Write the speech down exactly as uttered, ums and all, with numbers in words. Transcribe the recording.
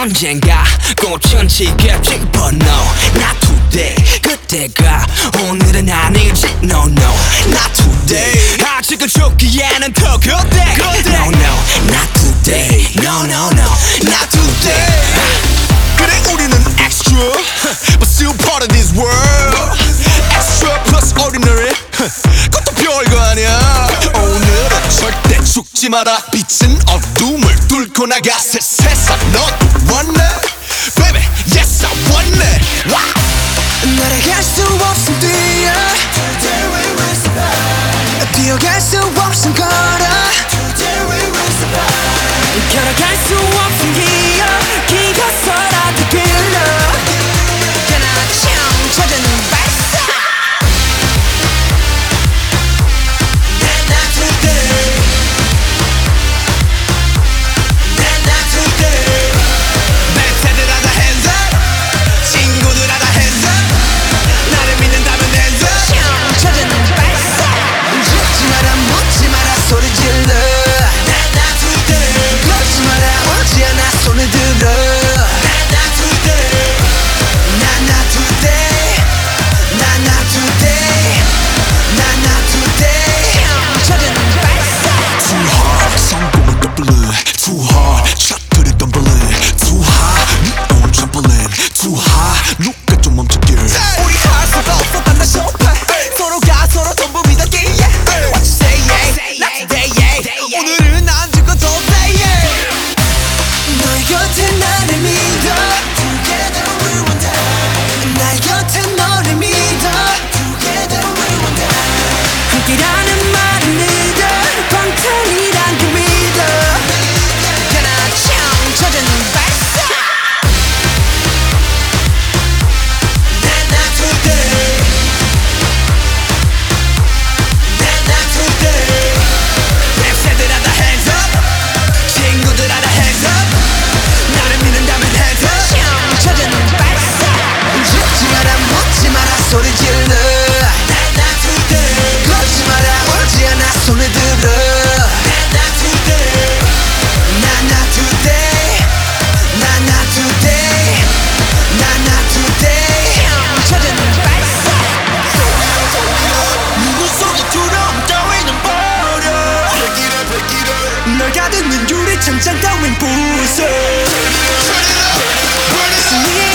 언젠가 꽃천지게 피고 no not today 그때가 오늘은 아니지 no no not today 아직은 좋기에는 더 그때 no no not today no no no not today 그래 우리는 extra but still part of this world extra plus ordinary 그것도 별거 아니야 오늘은 절대 죽지 마라 빛은 어둠을 뚫고 나가 새 세상 넌 왔네 baby yes I want it wow 날아갈 수 없음 뛰어 Today we will survive 뛰어갈 수 없음 걸어 Today we will survive 걸어갈 수 없음 기어 기어서라도 길러 그나 춤춰주는 발사 Not not today Not not today 멘트들 하다 hands up 친구들 하다 hands up 나를 믿는다면 hands up 춤춰주는 발사 죽지 마라 묻지 마라 소리 질러 Not not today 걷지 마라 오지 않아 손을 들어 Not not today Not not today Not not today Not not today 춤춰주는 발사 Too hard 성공은 더블은 Too hard 샷들이 덤블링 Too high 네 own trampoline Too high 누가 좀 멈춰길 우리 할 수가 없어 단다 쇼파 서로가 서로 전부 믿었기에 What you say yeah Not today yeah 오늘은 안 죽어도 돼 yeah 너의 곁에 나를 믿어 Together we will die 나의 곁에 너를 믿어 Together we will die 함께라는 말은 믿어 방탄이란 그 믿어 그나 춤춰주는 발사 Not not today Not not today 랩새들 하다 hands up 친구들 하다 hands up 나를 믿는다면 hands up 춤춰주는 발사 죽지 마라 묻지 마라 소리 질러 Not not today 걷지 마라 오지 않아 손을 들어 Not not today Not not today Not not today Not not today 춤춰주는 발사 누구 소리처럼 따위는 버려 Break it up, break it up 널 가득는 유리창장 따윈 부숴 Turn it up, burn it up 승리의